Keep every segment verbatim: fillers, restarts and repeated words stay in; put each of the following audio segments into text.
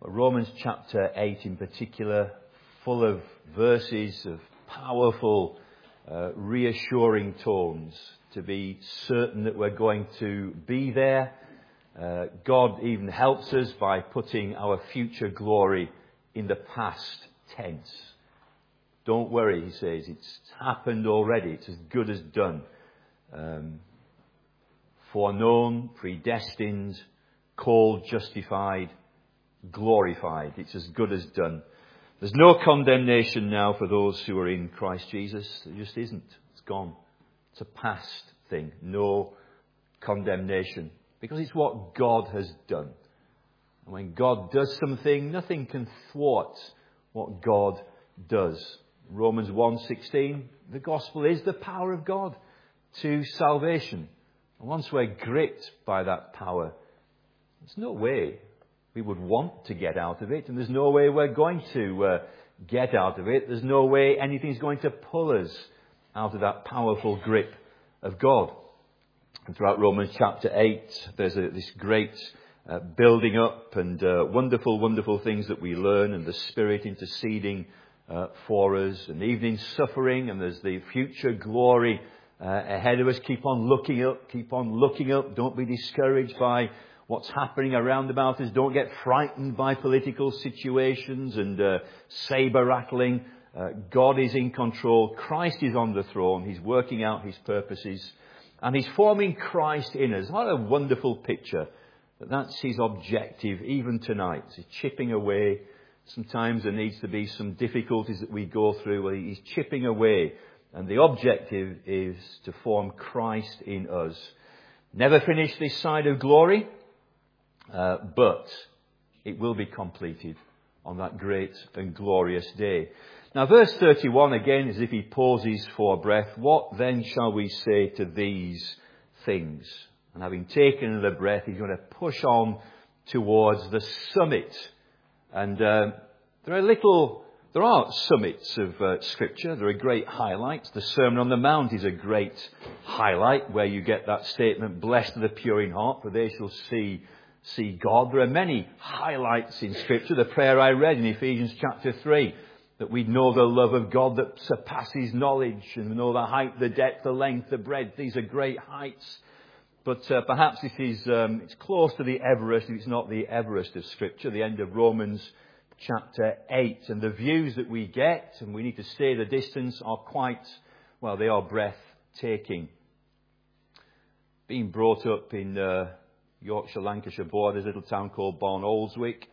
Romans chapter eight in particular, full of verses of powerful, uh, reassuring tones to be certain that we're going to be there. Uh, God even helps us by putting our future glory in the past tense. Don't worry, he says, it's happened already. It's as good as done. Um, foreknown, predestined, called, justified, glorified. It's as good as done. There's no condemnation now for those who are in Christ Jesus. There just isn't. It's gone. It's a past thing. No condemnation. Because it's what God has done. And when God does something, nothing can thwart what God does. Romans one sixteen, the gospel is the power of God to salvation. And once we're gripped by that power, there's no way we would want to get out of it. And there's no way we're going to uh, get out of it. There's no way anything's going to pull us out of that powerful grip of God. And throughout Romans chapter eight, there's a, this great uh, building up and uh, wonderful, wonderful things that we learn, and the Spirit interceding uh, for us, and evening suffering, and there's the future glory uh, ahead of us. Keep on looking up, keep on looking up. Don't be discouraged by what's happening around about us. Don't get frightened by political situations and uh, saber rattling. Uh, God is in control. Christ is on the throne. He's working out his purposes. And he's forming Christ in us. What a wonderful picture. That that's his objective even tonight. He's chipping away. Sometimes there needs to be some difficulties that we go through. Well, he's chipping away. And the objective is to form Christ in us. Never finish this side of glory. Uh, but it will be completed on that great and glorious day. Now, verse thirty-one, again, as if he pauses for breath. What then shall we say to these things? And having taken another breath, he's going to push on towards the summit. And uh, there are little, there are summits of uh, Scripture. There are great highlights. The Sermon on the Mount is a great highlight where you get that statement, "Blessed are the pure in heart, for they shall see see God." There are many highlights in Scripture. The prayer I read in Ephesians chapter three, that we know the love of God that surpasses knowledge, and we know the height, the depth, the length, the breadth. These are great heights. But uh, perhaps it is, um, it's close to the Everest, if it's not the Everest of Scripture, the end of Romans chapter eight. And the views that we get, and we need to stay the distance, are quite, well, they are breathtaking. Being brought up in Uh, Yorkshire, Lancashire borders, a little town called Barnoldswick.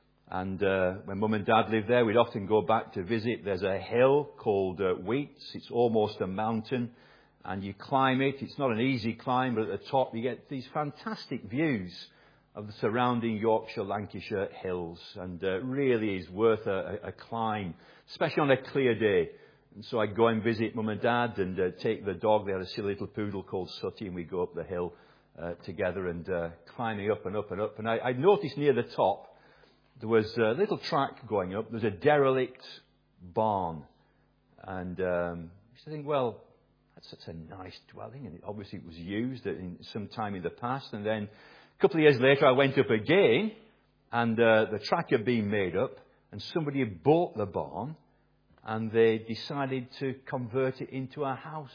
And uh, when Mum and Dad lived there, we'd often go back to visit. There's a hill called uh, Wheats. It's almost a mountain. And you climb it. It's not an easy climb, but at the top you get these fantastic views of the surrounding Yorkshire, Lancashire hills. And uh, really is worth a, a climb, especially on a clear day. And so I'd go and visit Mum and Dad and uh, take the dog. They had a silly little poodle called Sooty, and we'd go up the hill Uh, together and uh, climbing up and up and up. And I, I noticed near the top there was a little track going up. There's a derelict barn. And um, I used to think, well, that's such a nice dwelling. And it, obviously it was used in some time in the past. And then a couple of years later I went up again, and uh, the track had been made up, and somebody had bought the barn, and they decided to convert it into a house.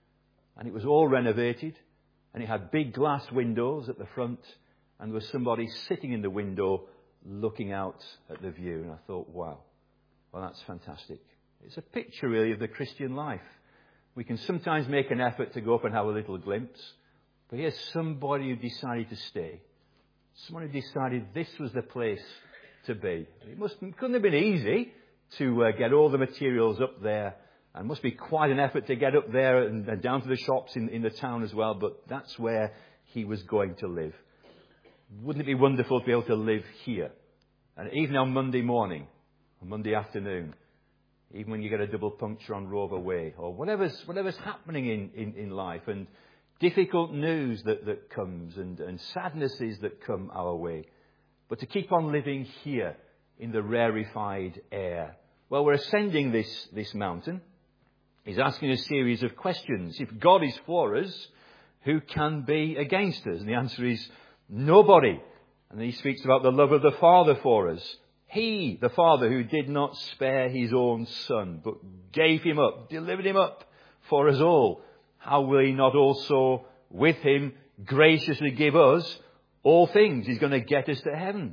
And it was all renovated. And it had big glass windows at the front, and there was somebody sitting in the window looking out at the view. And I thought, wow, well, that's fantastic. It's a picture, really, of the Christian life. We can sometimes make an effort to go up and have a little glimpse. But here's somebody who decided to stay. Someone who decided this was the place to be. It must, couldn't have been easy to uh, get all the materials up there. And it must be quite an effort to get up there and, and down to the shops in, in the town as well. But that's where he was going to live. Wouldn't it be wonderful to be able to live here? And even on Monday morning, on Monday afternoon, even when you get a double puncture on Rover Way, or whatever's, whatever's happening in, in, in life, and difficult news that, that comes, and, and sadnesses that come our way. But to keep on living here in the rarefied air. Well, we're ascending this, this mountain. He's asking a series of questions. If God is for us, who can be against us? And the answer is nobody. And then he speaks about the love of the Father for us. He, the Father, who did not spare his own Son, but gave him up, delivered him up for us all. How will he not also, with him, graciously give us all things? He's going to get us to heaven.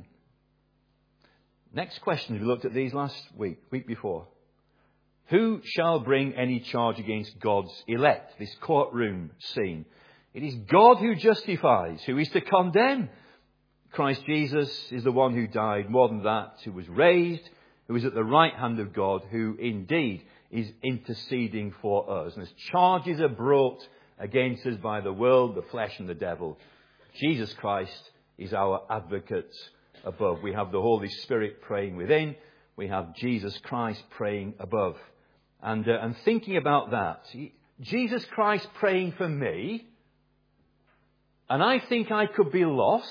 Next question, we looked at these last week, week before. Who shall bring any charge against God's elect? This courtroom scene. It is God who justifies. Who is to condemn? Christ Jesus is the one who died. More than that, who was raised, who is at the right hand of God, who indeed is interceding for us. And as charges are brought against us by the world, the flesh and the devil, Jesus Christ is our advocate above. We have the Holy Spirit praying within. We have Jesus Christ praying above. And, uh, and thinking about that, Jesus Christ praying for me, and I think I could be lost.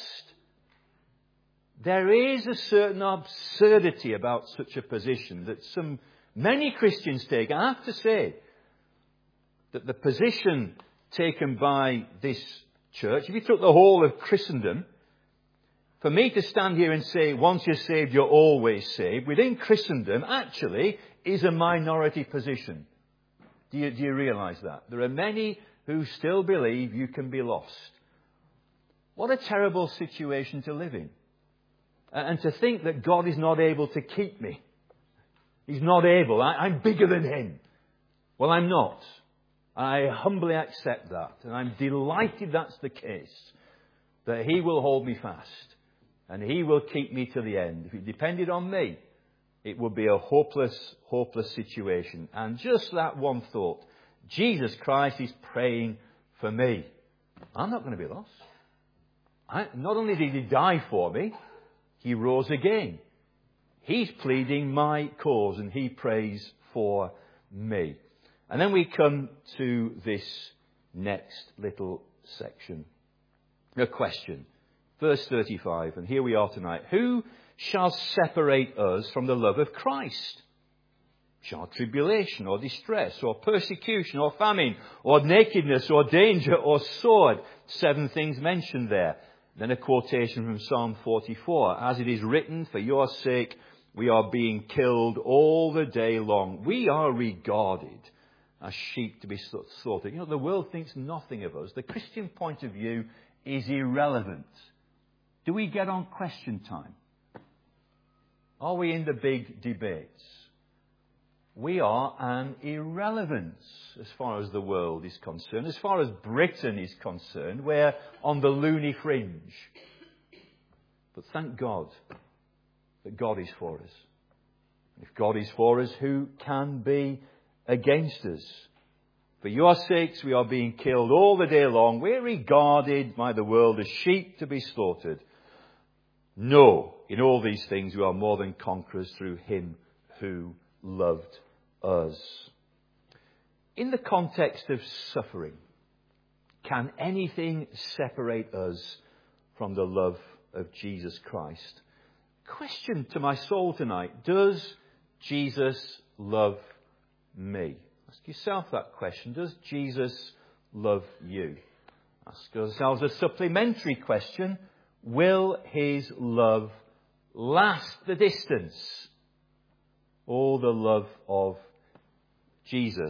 There is a certain absurdity about such a position that some many Christians take. I have to say that the position taken by this church, if you took the whole of Christendom, for me to stand here and say, once you're saved, you're always saved, within Christendom actually is a minority position. Do you, do you realize that? There are many who still believe you can be lost. What a terrible situation to live in. And to think that God is not able to keep me. He's not able. I, I'm bigger than him. Well, I'm not. I humbly accept that. And I'm delighted that's the case. That he will hold me fast. And he will keep me to the end. If it depended on me, it would be a hopeless, hopeless situation. And just that one thought. Jesus Christ is praying for me. I'm not going to be lost. I, not only did he die for me, he rose again. He's pleading my cause and he prays for me. And then we come to this next little section. A question. Verse thirty-five. And here we are tonight. Who shall separate us from the love of Christ? Shall tribulation or distress or persecution or famine or nakedness or danger or sword? Seven things mentioned there. Then a quotation from Psalm forty-four. As it is written, for your sake we are being killed all the day long. We are regarded as sheep to be slaughtered. You know, the world thinks nothing of us. The Christian point of view is irrelevant. Do we get on Question Time? Are we in the big debates? We are an irrelevance as far as the world is concerned. As far as Britain is concerned, we're on the loony fringe. But thank God that God is for us. If God is for us, who can be against us? For your sakes we are being killed all the day long. We're regarded by the world as sheep to be slaughtered. No, in all these things we are more than conquerors through him who loved us. In the context of suffering, can anything separate us from the love of Jesus Christ? Question to my soul tonight. Does Jesus love me? Ask yourself that question. Does Jesus love you? Ask ourselves a supplementary question. Will his love last the distance? Oh, the love of Jesus.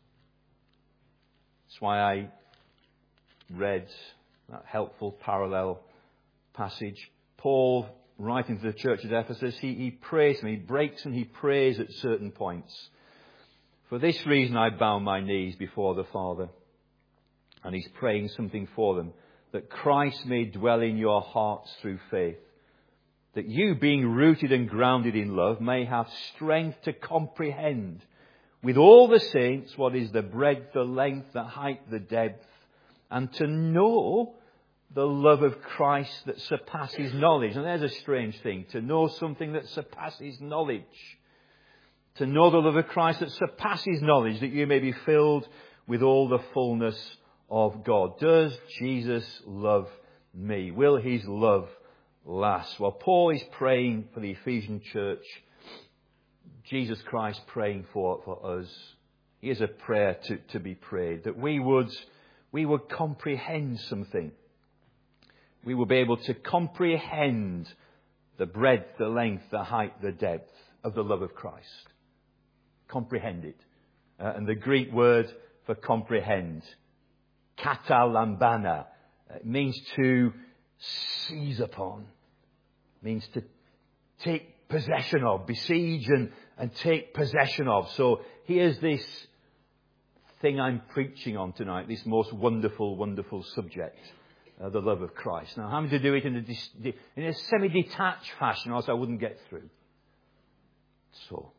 That's why I read that helpful parallel passage. Paul, writing to the church at Ephesus, he, he prays and he breaks and he prays at certain points. For this reason I bow my knees before the Father. And he's praying something for them. That Christ may dwell in your hearts through faith. That you, being rooted and grounded in love, may have strength to comprehend with all the saints what is the breadth, the length, the height, the depth, and to know the love of Christ that surpasses knowledge. And there's a strange thing, to know something that surpasses knowledge. To know the love of Christ that surpasses knowledge, that you may be filled with all the fullness of God. Does Jesus love me? Will his love last? Well, Paul is praying for the Ephesian church. Jesus Christ praying for, for us. Here's a prayer to, to be prayed. That we would, we would comprehend something. we will be able to comprehend the breadth, the length, the height, the depth of the love of Christ. Comprehend it. Uh, and the Greek word for comprehend, katalambana, uh, means to seize upon, means to take possession of, besiege and, and take possession of. So here's this thing I'm preaching on tonight, this most wonderful, wonderful subject, uh, the love of Christ. Now, I'm having to do it in a, dis- in a semi-detached fashion, or else I wouldn't get through. So,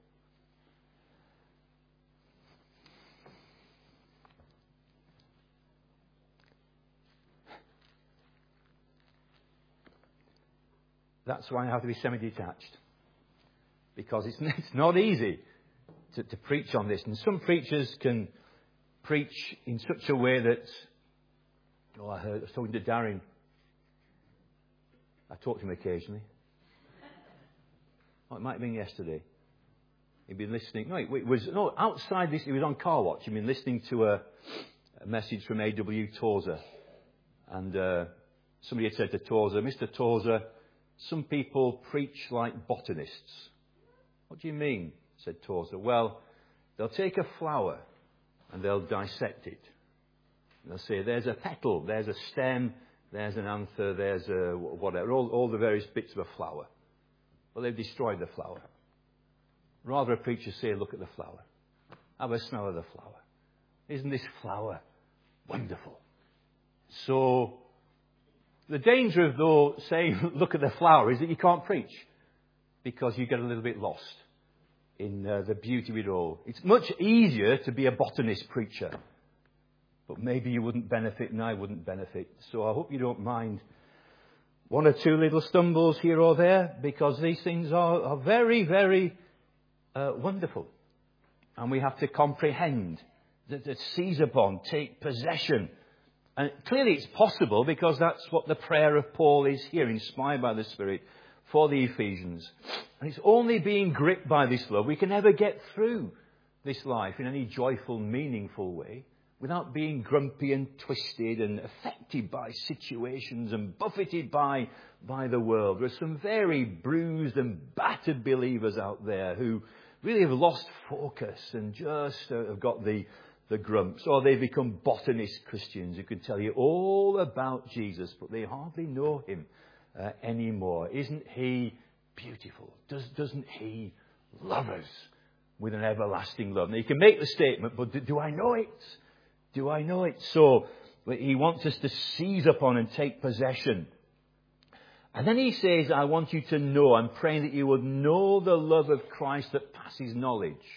that's why I have to be semi-detached. Because it's, it's not easy to, to preach on this. And some preachers can preach in such a way that, oh, I heard, I was talking to Darren. I talk to him occasionally. Oh, it might have been yesterday. He'd been listening. No, it was no outside this. He was on Car Watch. He'd been listening to a, a message from A W Tozer. And uh, somebody had said to Tozer, Mister Tozer, some people preach like botanists. What do you mean? Said Tozer. Well, they'll take a flower and they'll dissect it. And they'll say, there's a petal, there's a stem, there's an anther, there's a whatever, all, all the various bits of a flower. Well, they've destroyed the flower. Rather, a preacher say, look at the flower. Have a smell of the flower. Isn't this flower wonderful? So, the danger of, though, saying, look at the flower, is that you can't preach. Because you get a little bit lost in uh, the beauty of it all. It's much easier to be a botanist preacher. But maybe you wouldn't benefit and I wouldn't benefit. So I hope you don't mind one or two little stumbles here or there, because these things are, are very, very uh, wonderful. And we have to comprehend, that, that seize upon, take possession. And clearly it's possible, because that's what the prayer of Paul is here, inspired by the Spirit, for the Ephesians. And it's only being gripped by this love we can ever get through this life in any joyful, meaningful way, without being grumpy and twisted and affected by situations and buffeted by, by the world. There's some very bruised and battered believers out there who really have lost focus and just uh, have got the, the grumps. Or they've become botanist Christians who can tell you all about Jesus, but they hardly know him Uh, anymore. Isn't he beautiful? Does, doesn't he love us with an everlasting love? Now, you can make the statement, but do, do I know it? Do I know it? So, he wants us to seize upon and take possession. And then he says, I want you to know, I'm praying that you would know the love of Christ that passes knowledge.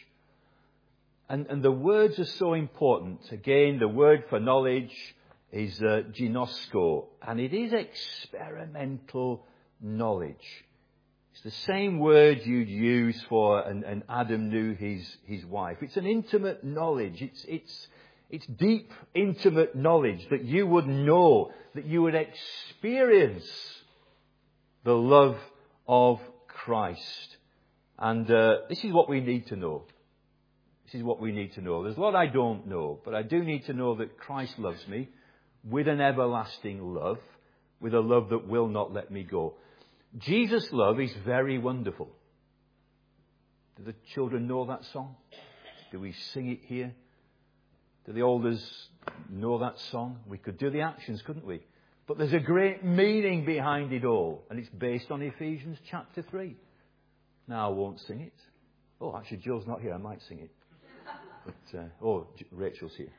And, and the words are so important. Again, the word for knowledge is uh, ginosko, and it is experimental knowledge. It's the same word you'd use for, and, and Adam knew his, his wife. It's an intimate knowledge. It's, it's, it's deep, intimate knowledge that you would know, that you would experience the love of Christ. And uh, this is what we need to know. This is what we need to know. There's a lot I don't know, but I do need to know that Christ loves me with an everlasting love, with a love that will not let me go. Jesus' love is very wonderful. Do the children know that song? Do we sing it here? Do the elders know that song? We could do the actions, couldn't we? But there's a great meaning behind it all, and it's based on Ephesians chapter three. Now I won't sing it. Oh, actually, Joe's not here. I might sing it. But, uh, oh, Rachel's here.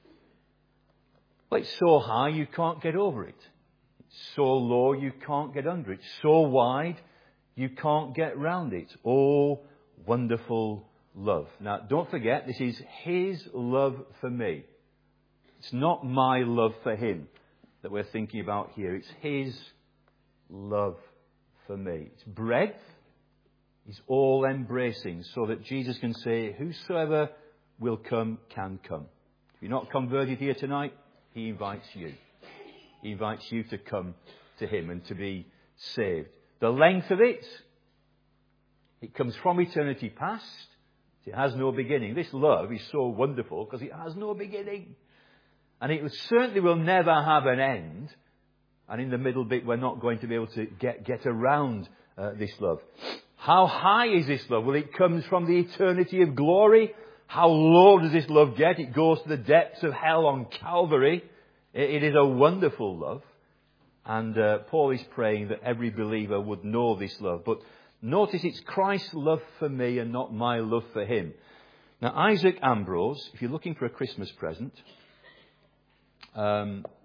Well, it's so high you can't get over it. It's so low you can't get under it. It's so wide you can't get round it. Oh, wonderful love. Now, don't forget, this is his love for me. It's not my love for him that we're thinking about here. It's his love for me. It's breadth. It's all embracing, so that Jesus can say, whosoever will come can come. If you're not converted here tonight, he invites you. He invites you to come to him and to be saved. The length of it, it comes from eternity past. It has no beginning. This love is so wonderful because it has no beginning. And it certainly will never have an end And in the middle bit, we're not going to be able to get, get around uh, this love. How high is this love? Well, it comes from the eternity of glory. How low does this love get? It goes to the depths of hell on Calvary. It, it is a wonderful love. And uh, Paul is praying that every believer would know this love. But notice it's Christ's love for me and not my love for him. Now, Isaac Ambrose, if you're looking for a Christmas present, um,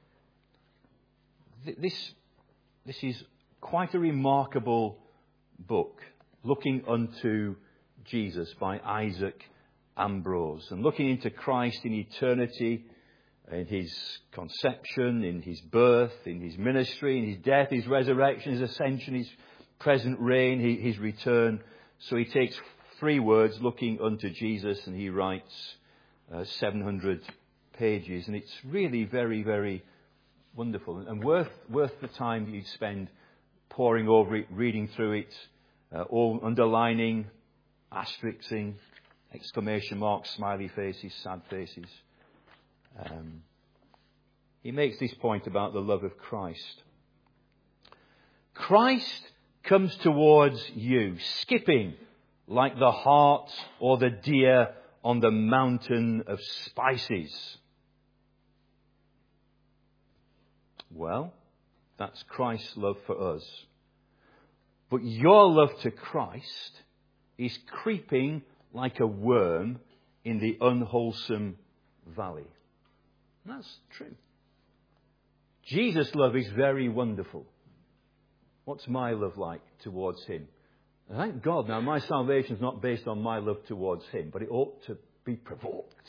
th- this, this is quite a remarkable book, Looking Unto Jesus by Isaac Ambrose. And looking into Christ in eternity, in his conception, in his birth, in his ministry, in his death, his resurrection, his ascension, his present reign, his return. So he takes three words, looking unto Jesus, and he writes uh, seven hundred pages. And it's really very, very wonderful and worth worth the time that you spend poring over it, reading through it, uh, all underlining, asterixing, exclamation marks, smiley faces, sad faces. Um, he makes this point about the love of Christ. Christ comes towards you, skipping like the hart or the deer on the mountain of spices. Well, that's Christ's love for us. But your love to Christ is creeping like a worm in the unwholesome valley. That's true. Jesus' love is very wonderful. What's my love like towards him? And thank God, now my salvation is not based on my love towards him, but it ought to be provoked.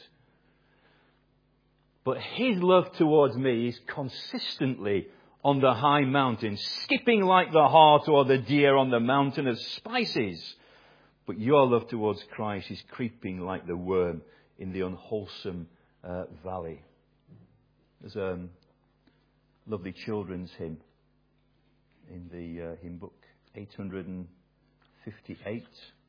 But his love towards me is consistently on the high mountain, skipping like the hart or the deer on the mountain of spices. But your love towards Christ is creeping like the worm in the unwholesome uh, valley. There's a lovely children's hymn in the uh, hymn book, eight hundred fifty-eight.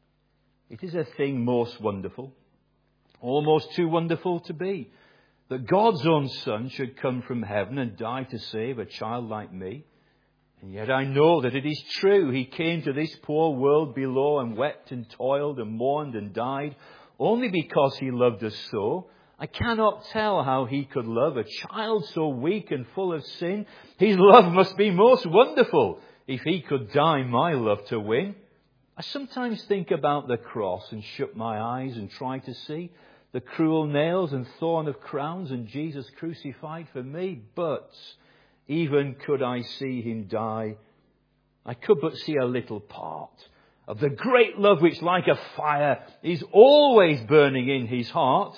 It is a thing most wonderful, almost too wonderful to be, that God's own Son should come from heaven and die to save a child like me. And yet I know that it is true. He came to this poor world below and wept and toiled and mourned and died only because he loved us so. I cannot tell how he could love a child so weak and full of sin. His love must be most wonderful if he could die my love to win. I sometimes think about the cross and shut my eyes and try to see the cruel nails and thorn of crowns and Jesus crucified for me. But even could I see him die, I could but see a little part of the great love which like a fire is always burning in his heart.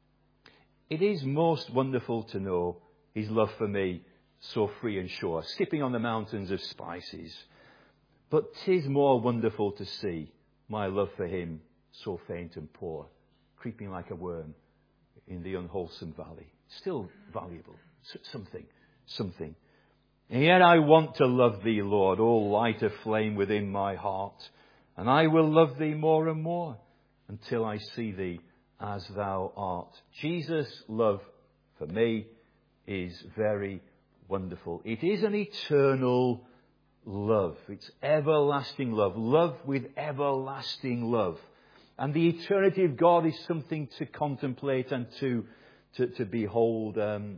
It is most wonderful to know his love for me so free and sure, skipping on the mountains of spices. But 'tis more wonderful to see my love for him so faint and poor, creeping like a worm in the unwholesome valley. Still valuable. S- something. Something. And yet I want to love thee, Lord, O light of flame within my heart. And I will love thee more and more until I see thee as thou art. Jesus' love for me is very wonderful. It is an eternal love. It's everlasting love. Love with everlasting love. And the eternity of God is something to contemplate and to to, to behold. Um,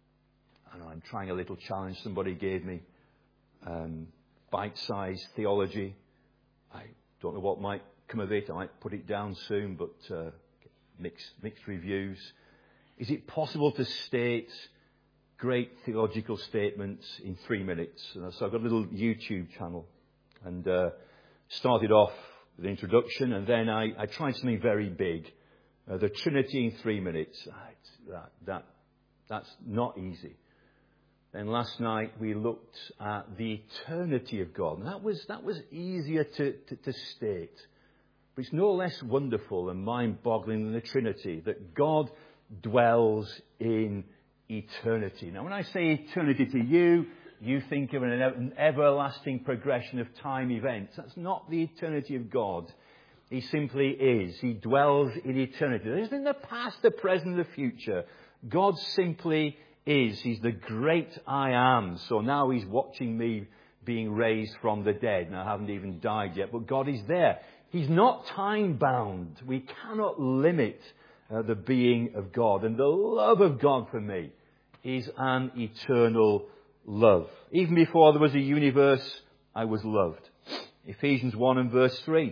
I know I'm trying a little challenge somebody gave me. Um, bite-sized theology. I don't know what might come of it. I might put it down soon, but uh, mixed, mixed reviews. Is it possible to state great theological statements in three minutes? Uh, so I've got a little YouTube channel and uh, started off with an introduction, and then I, I tried something very big. Uh, the Trinity in three minutes. That, that, that's not easy. Then last night we looked at the eternity of God. And that was, that was easier to, to, to state. But it's no less wonderful and mind-boggling than the Trinity, that God dwells in eternity. Now, when I say eternity to you, you think of an, an everlasting progression of time events. That's not the eternity of God. He simply is. He dwells in eternity. There isn't in the past, the present, the future. God simply is. He's the great I am. So now he's watching me being raised from the dead. And I haven't even died yet, but God is there. He's not time bound. We cannot limit uh, the being of God. And the love of God for me is an eternal love. Even before there was a universe, I was loved. Ephesians one and verse three.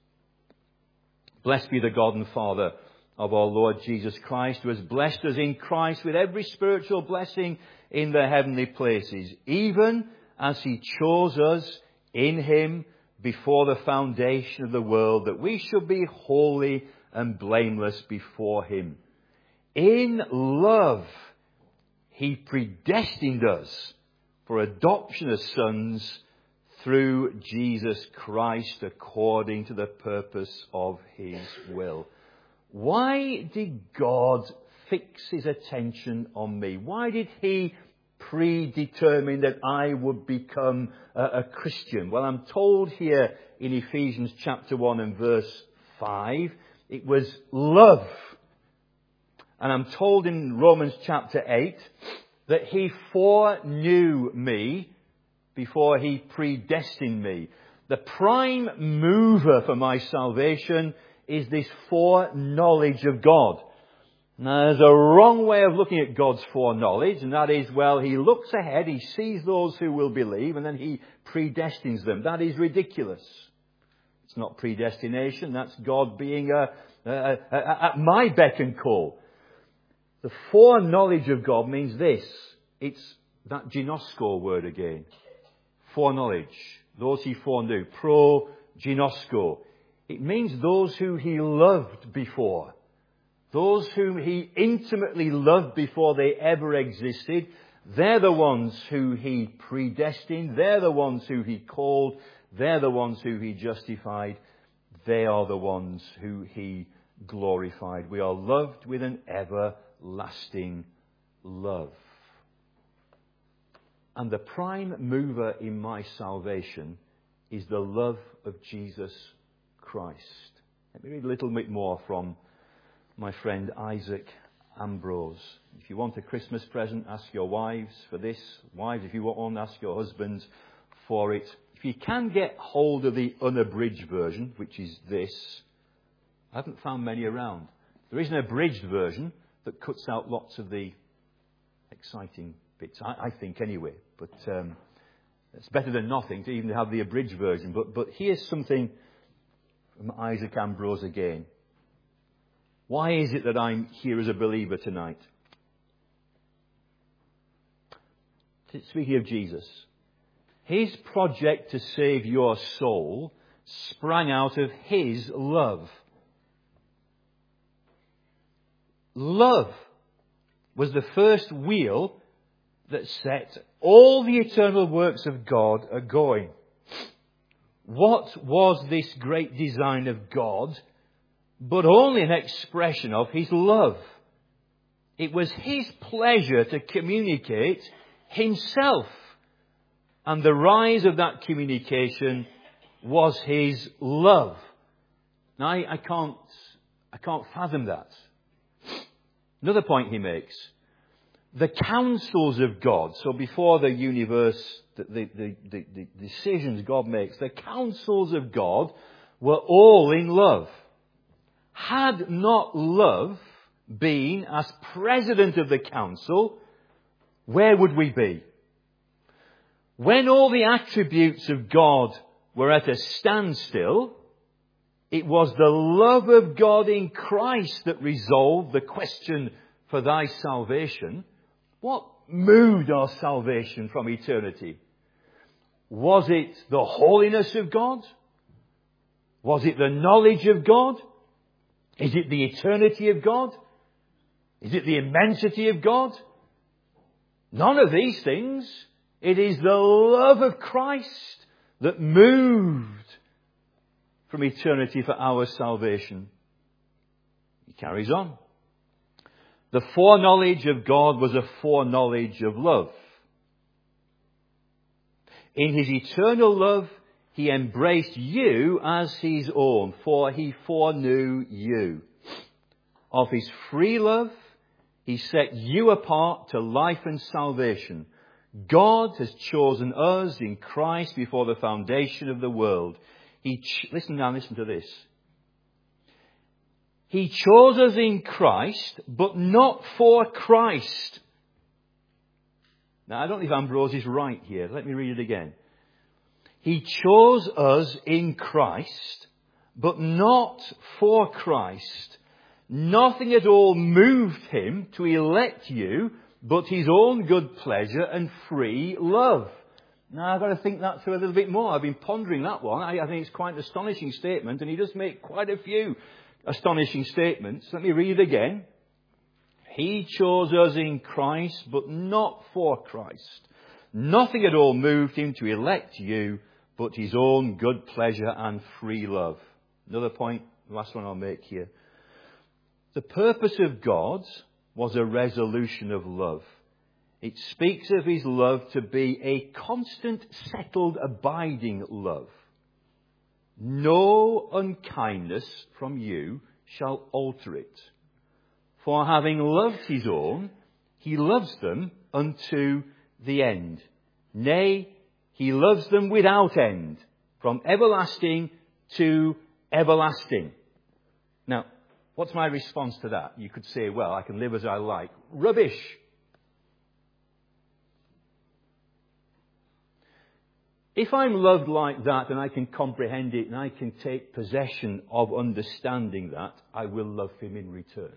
Blessed be the God and Father of our Lord Jesus Christ, who has blessed us in Christ with every spiritual blessing in the heavenly places, even as he chose us in him before the foundation of the world, that we should be holy and blameless before him. In love, he predestined us for adoption as sons through Jesus Christ, according to the purpose of his will. Why did God fix his attention on me? Why did he predetermine that I would become a, a Christian? Well, I'm told here in Ephesians chapter one and verse five, it was love. And I'm told in Romans chapter eight that he foreknew me before he predestined me. The prime mover for my salvation is this foreknowledge of God. Now, there's a wrong way of looking at God's foreknowledge, and that is, well, he looks ahead, he sees those who will believe, and then he predestines them. That is ridiculous. It's not predestination, that's God being a, a, a, a, at my beck and call. The foreknowledge of God means this. It's that ginosko word again. Foreknowledge. Those he foreknew. Pro ginosko. It means those who he loved before. Those whom he intimately loved before they ever existed. They're the ones who he predestined. They're the ones who he called. They're the ones who he justified. They are the ones who he glorified. We are loved with an everlasting love. And the prime mover in my salvation is the love of Jesus Christ. Let me read a little bit more from my friend Isaac Ambrose. If you want a Christmas present, ask your wives for this. Wives, if you want one, ask your husbands for it. If you can get hold of the unabridged version, which is this, I haven't found many around. There is an abridged version that cuts out lots of the exciting bits, I, I think anyway. But um, it's better than nothing to even have the abridged version. But, but here's something from Isaac Ambrose again. Why is it that I'm here as a believer tonight? Speaking of Jesus, his project to save your soul sprang out of his love. Love was the first wheel that set all the eternal works of God a-going. What was this great design of God but only an expression of his love? It was his pleasure to communicate himself. And the rise of that communication was his love. Now, I, I can't, I can't fathom that. Another point he makes. The counsels of God, so before the universe, the, the, the, the, the decisions God makes, the counsels of God were all in love. Had not love been as president of the council, where would we be? When all the attributes of God were at a standstill, it was the love of God in Christ that resolved the question for thy salvation. What moved our salvation from eternity? Was it the holiness of God? Was it the knowledge of God? Is it the eternity of God? Is it the immensity of God? None of these things. It is the love of Christ that moved from eternity for our salvation. He carries on. The foreknowledge of God was a foreknowledge of love. In his eternal love, he embraced you as his own, for he foreknew you. Of his free love, he He set you apart to life and salvation. God has chosen us in Christ before the foundation of the world. He ch- listen now, listen to this. He chose us in Christ, but not for Christ. Now, I don't know if Ambrose is right here. Let me read it again. He chose us in Christ, but not for Christ. Nothing at all moved him to elect you, but his own good pleasure and free love. Now, I've got to think that through a little bit more. I've been pondering that one. I, I think it's quite an astonishing statement, and he does make quite a few astonishing statements. Let me read it again. He chose us in Christ, but not for Christ. Nothing at all moved him to elect you, but his own good pleasure and free love. Another point, the last one I'll make here. The purpose of God was a resolution of love. It speaks of his love to be a constant, settled, abiding love. No unkindness from you shall alter it. For having loved his own, he loves them unto the end. Nay, he loves them without end, from everlasting to everlasting. Now, what's my response to that? You could say, well, I can live as I like. Rubbish. If I'm loved like that and I can comprehend it and I can take possession of understanding that, I will love him in return.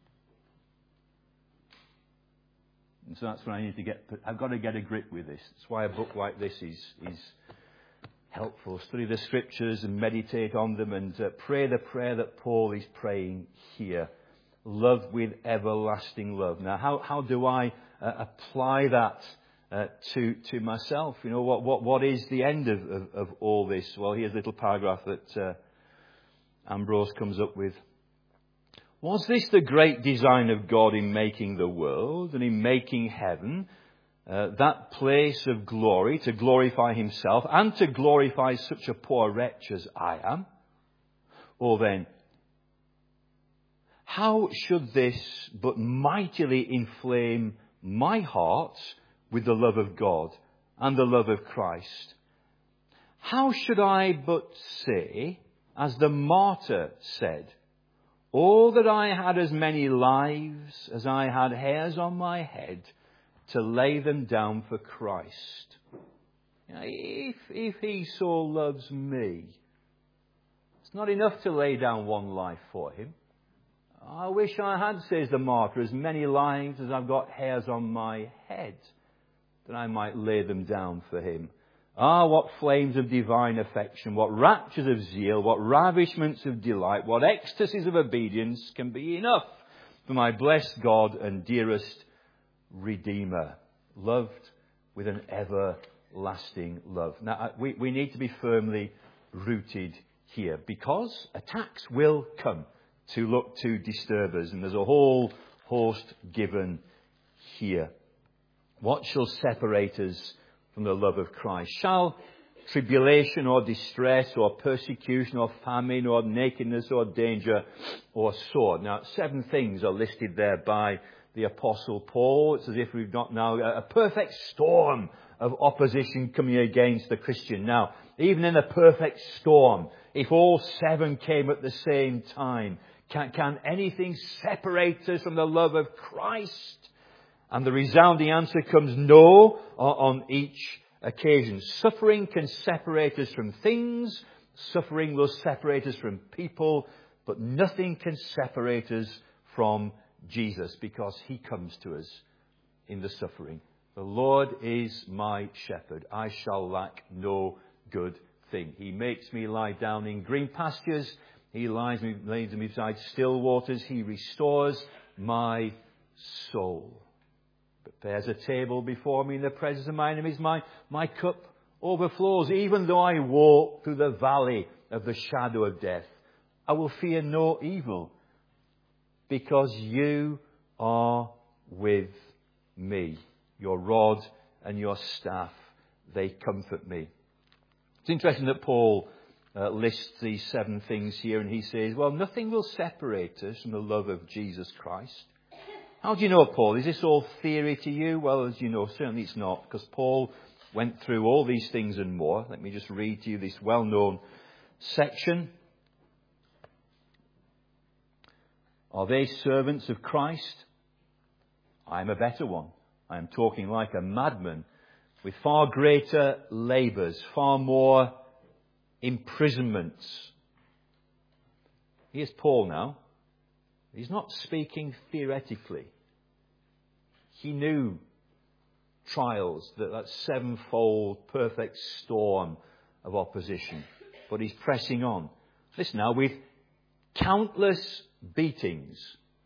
And so that's when I need to get, I've got to get a grip with this. That's why a book like this is, is helpful. Study the scriptures and meditate on them and uh, pray the prayer that Paul is praying here. Love with everlasting love. Now, how, how do I uh, apply that uh, to to myself? You know, what what what is the end of, of, of all this? Well, here's a little paragraph that uh, Ambrose comes up with. Was this the great design of God in making the world and in making heaven, uh, that place of glory, to glorify himself and to glorify such a poor wretch as I am? Or then, how should this but mightily inflame my heart with the love of God and the love of Christ? How should I but say, as the martyr said, "Oh, that I had as many lives as I had hairs on my head to lay them down for Christ." You know, if, if he so loves me, it's not enough to lay down one life for him. I wish I had, says the martyr, as many lives as I've got hairs on my head, that I might lay them down for him. Ah, what flames of divine affection, what raptures of zeal, what ravishments of delight, what ecstasies of obedience can be enough for my blessed God and dearest Redeemer, loved with an everlasting love. Now, we, we need to be firmly rooted here, because attacks will come to look to disturb us, and there's a whole host given here. What shall separate us from the love of Christ? Shall tribulation or distress or persecution or famine or nakedness or danger or sword? Now, seven things are listed there by the Apostle Paul. It's as if we've got now a perfect storm of opposition coming against the Christian. Now, even in a perfect storm, if all seven came at the same time, can, can anything separate us from the love of Christ? And the resounding answer comes no on each occasion. Suffering can separate us from things. Suffering will separate us from people. But nothing can separate us from Jesus, because he comes to us in the suffering. The Lord is my shepherd. I shall lack no good thing. He makes me lie down in green pastures. He lies me, lays me beside still waters. He restores my soul. Prepares a table before me in the presence of my enemies. My, my cup overflows. Even though I walk through the valley of the shadow of death, I will fear no evil, because you are with me. Your rod and your staff, they comfort me. It's interesting that Paul uh, lists these seven things here, and he says, well, nothing will separate us from the love of Jesus Christ. How do you know, Paul? Is this all theory to you? Well, as you know, certainly it's not, because Paul went through all these things and more. Let me just read to you this well-known section. Are they servants of Christ? I am a better one. I am talking like a madman, with far greater labours, far more imprisonments. Here's Paul now. He's not speaking theoretically. He knew trials, that, that sevenfold perfect storm of opposition. But he's pressing on. Listen now, with countless beatings.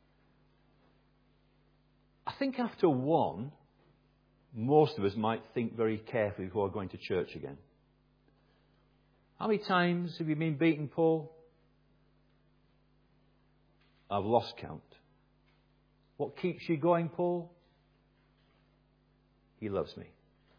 I think after one, most of us might think very carefully before going to church again. How many times have you been beaten, Paul? I've lost count. What keeps you going, Paul? He loves me.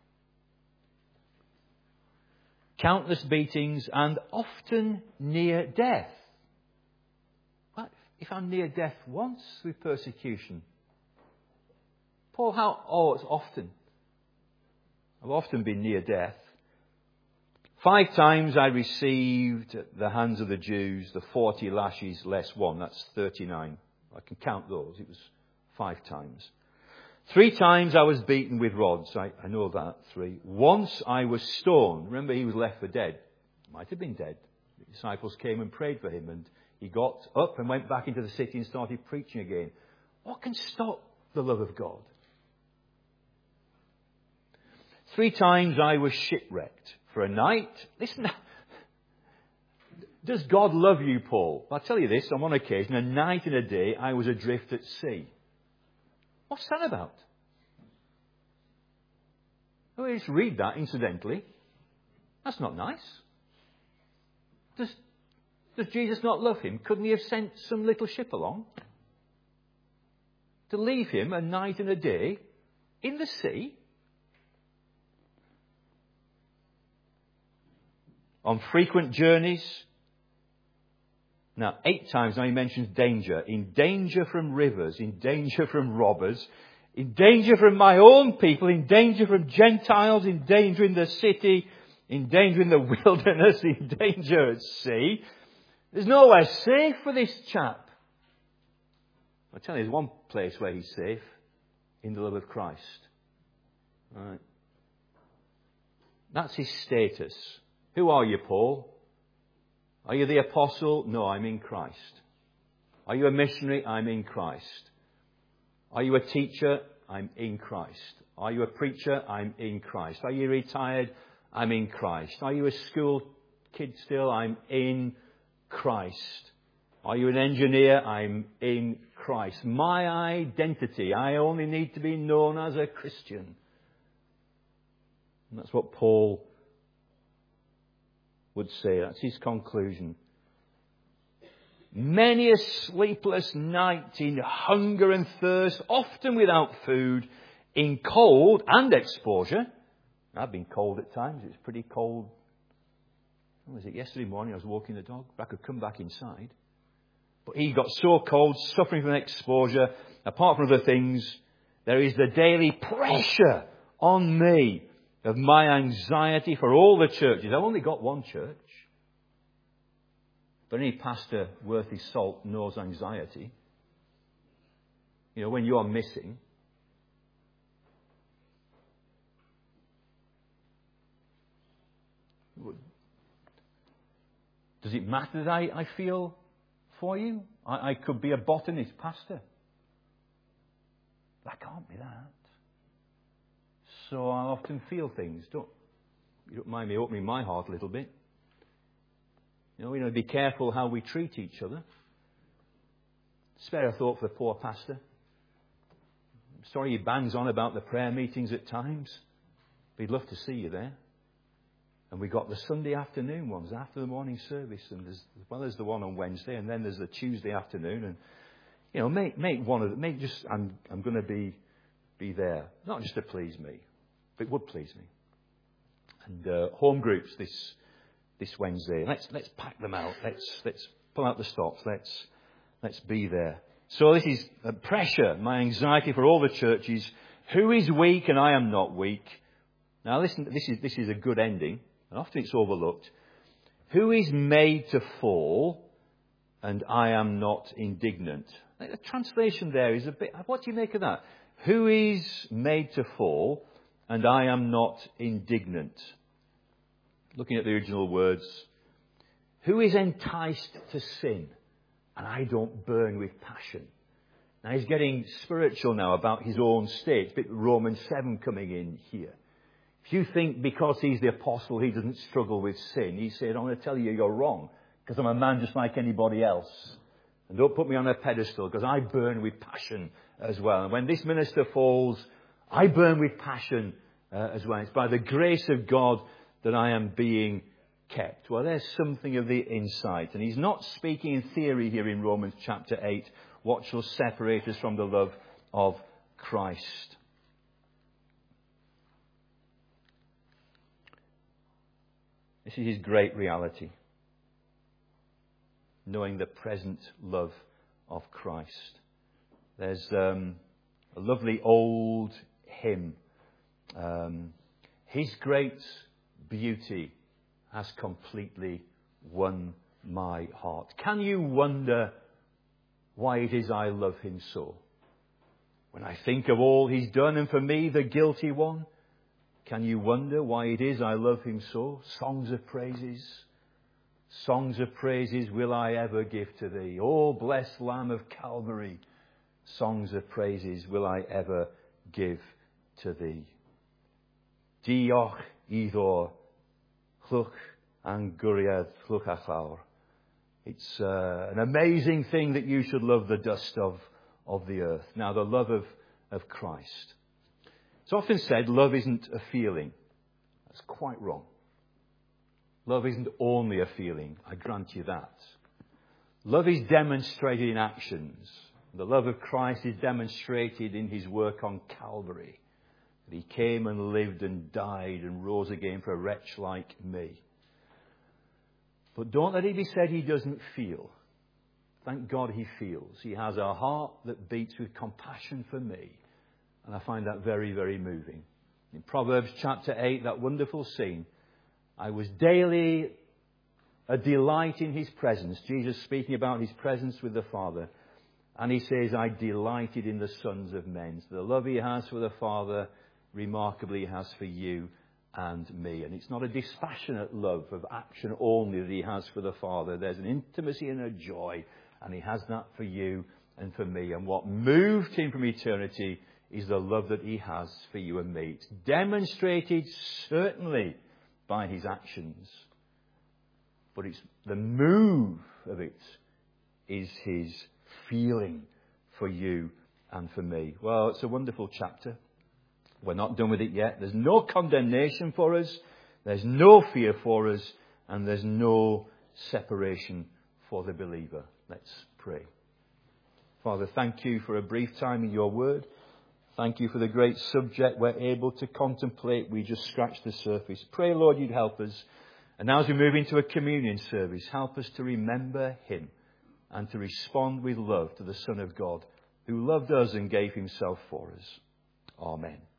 Countless beatings and often near death. What if I'm near death once with persecution? Paul, how? Oh, it's often. I've often been near death. Five times I received at the hands of the Jews the forty lashes less one. That's thirty-nine. I can count those. It was five times. Three times I was beaten with rods. I, I know that. Three. Once I was stoned. Remember, he was left for dead. Might have been dead. The disciples came and prayed for him, and he got up and went back into the city and started preaching again. What can stop the love of God? Three times I was shipwrecked for a night. Listen, does God love you, Paul? I'll tell you this, on one occasion, a night and a day, I was adrift at sea. What's that about? Oh, just read that, incidentally. That's not nice. Does, does Jesus not love him? Couldn't he have sent some little ship along? To leave him a night and a day in the sea? On frequent journeys. Now, eight times now he mentions danger. In danger from rivers, in danger from robbers, in danger from my own people, in danger from Gentiles, in danger in the city, in danger in the wilderness, in danger at sea. There's nowhere safe for this chap. I tell you, there's one place where he's safe. In the love of Christ. All right. That's his status. Who are you, Paul? Are you the apostle? No, I'm in Christ. Are you a missionary? I'm in Christ. Are you a teacher? I'm in Christ. Are you a preacher? I'm in Christ. Are you retired? I'm in Christ. Are you a school kid still? I'm in Christ. Are you an engineer? I'm in Christ. My identity, I only need to be known as a Christian. And that's what Paul would say. That's his conclusion. Many a sleepless night in hunger and thirst, often without food, in cold and exposure. I've been cold at times. It's pretty cold. What was it? Yesterday morning I was walking the dog. I could come back inside. But he got so cold, suffering from exposure. Apart from other things, there is the daily pressure on me of my anxiety for all the churches. I've only got one church. But any pastor worth his salt knows anxiety. You know, when you're missing. Does it matter that I, I feel for you? I, I could be a botanist pastor. That can't be that. So I often feel things. Don't, you don't mind me opening my heart a little bit. You know, we need to be careful how we treat each other. Spare a thought for the poor pastor. I'm sorry he bangs on about the prayer meetings at times. But he'd love to see you there. And we got the Sunday afternoon ones after the morning service, and there's, well, there's the one on Wednesday, and then there's the Tuesday afternoon, and you know, make make one of them. Make just I'm I'm going to be be there, not just to please me, but it would please me. And uh, home groups this this Wednesday. Let's let's pack them out. Let's let's pull out the stops. Let's let's be there. So this is a pressure, my anxiety for all the churches. Who is weak and I am not weak? Now listen, this is, this is a good ending, and often it's overlooked. Who is made to fall and I am not indignant? The translation there is a bit, what do you make of that? Who is made to fall and I am not indignant? Looking at the original words, who is enticed to sin and I don't burn with passion? Now he's getting spiritual now about his own state. It's a bit Romans seven coming in here. If you think because he's the apostle he doesn't struggle with sin, he said, I'm going to tell you you're wrong because I'm a man just like anybody else. And don't put me on a pedestal because I burn with passion as well. And when this minister falls, I burn with passion uh, as well. It's by the grace of God that I am being kept. Well, there's something of the insight. And he's not speaking in theory here in Romans chapter eight. What shall separate us from the love of Christ? This is his great reality. Knowing the present love of Christ. There's um, a lovely old hymn. Um, his great beauty has completely won my heart. Can you wonder why it is I love him so? When I think of all he's done and for me, the guilty one, can you wonder why it is I love him so? Songs of praises. Songs of praises will I ever give to thee. Oh, blessed Lamb of Calvary. Songs of praises will I ever give to thee. Diolch iddo, llwch an guriad, llwch a llawr. It's uh, an amazing thing that you should love the dust of, of the earth. Now, the love of, of Christ. It's often said love isn't a feeling. That's quite wrong. Love isn't only a feeling. I grant you that. Love is demonstrated in actions. The love of Christ is demonstrated in his work on Calvary. That he came and lived and died and rose again for a wretch like me. But don't let it be said he doesn't feel. Thank God he feels. He has a heart that beats with compassion for me. And I find that very, very moving. In Proverbs chapter eight, that wonderful scene, I was daily a delight in his presence. Jesus speaking about his presence with the Father. And he says, I delighted in the sons of men. So the love he has for the Father, remarkably he has for you and me. And it's not a dispassionate love of action only that he has for the Father. There's an intimacy and a joy. And he has that for you and for me. And what moved him from eternity is the love that he has for you and me. It's demonstrated certainly by his actions. But it's the move of it is his feeling for you and for me. Well, it's a wonderful chapter. We're not done with it yet. There's no condemnation for us. There's no fear for us. And there's no separation for the believer. Let's pray. Father, thank you for a brief time in your word. Thank you for the great subject we're able to contemplate. We just scratched the surface. Pray, Lord, you'd help us. And now as we move into a communion service, help us to remember him and to respond with love to the Son of God who loved us and gave himself for us. Amen.